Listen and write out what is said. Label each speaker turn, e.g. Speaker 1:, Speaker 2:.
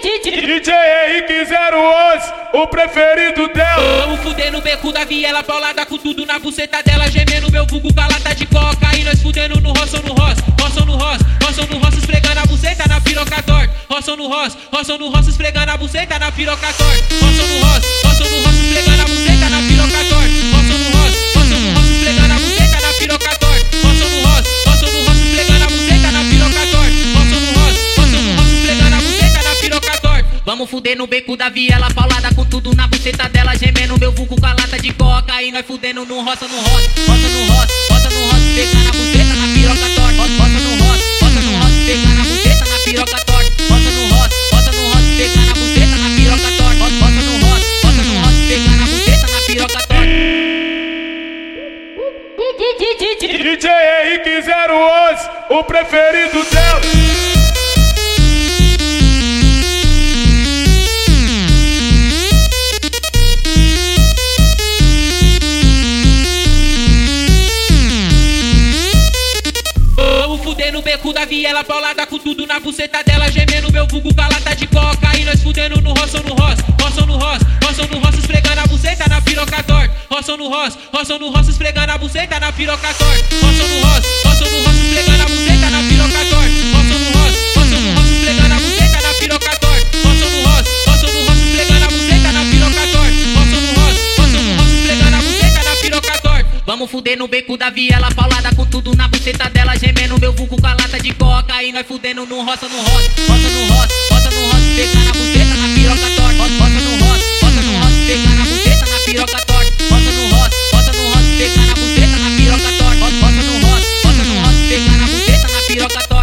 Speaker 1: DJ Henrique 011, o preferido dela.
Speaker 2: Vamos fuder no beco da viela, paulada com tudo na buceta dela, gemendo meu vulgo com a lata de coca. E nós fudendo no roça ou no roça, roça no roça, roça no roça, esfregando a buceta na piroca torta. Roça no roça, esfregando a buceta na piroca torta. Roça no roça, esfregando a buceta na piroca torta. Roça no roça, esfregando a buceta na piroca torta. Roça no roça, esfregando a buceta na piroca torta. Roça no roça, esfregando a buceta na piroca torta. Vamos fuder no beco da viela, paulada com tudo na buceta dela, gemendo meu vulgo com a lata de coca. E nós fudendo no roça no roça, roça no roça, roça no roça, pegando a buceta na piroca torta. Roça no roça, pegando a buceta na piroca torta. Roça no roça, pegando a buceta na piroca torta. Roça no roça, pegando a buceta na piroca torta.
Speaker 1: DJ Henrique 011, o preferido dela.
Speaker 2: No beco da viela, paulada com tudo na buceta dela, gemendo meu vulgo com a lata de coca. E nós fudendo no roça ou no roça, roça no roça, roça no roça, esfregando a buceta na piroca torta. Roça no roça, esfregando a buceta na piroca torta. Roça no roça, esfregando a buceta na piroca torta. Roça no roça, esfregando a buceta na piroca torta. Roça no roça, esfregando a buceta na piroca torta. Roça no roça, esfregando a buceta na piroca torta. Vamos fuder no beco da viela, paulada com tudo na buceta dela, gemendo meu vulgo com a lata de coca. E nós fudendo no roça no roça, roça no roça, roça no roça, pegando a buceta na piroca torta. Roça no roça, pegando a buceta na piroca torta. Roça no roça, pegando a buceta na piroca torta. Roça no roça, pegando a buceta na piroca torta.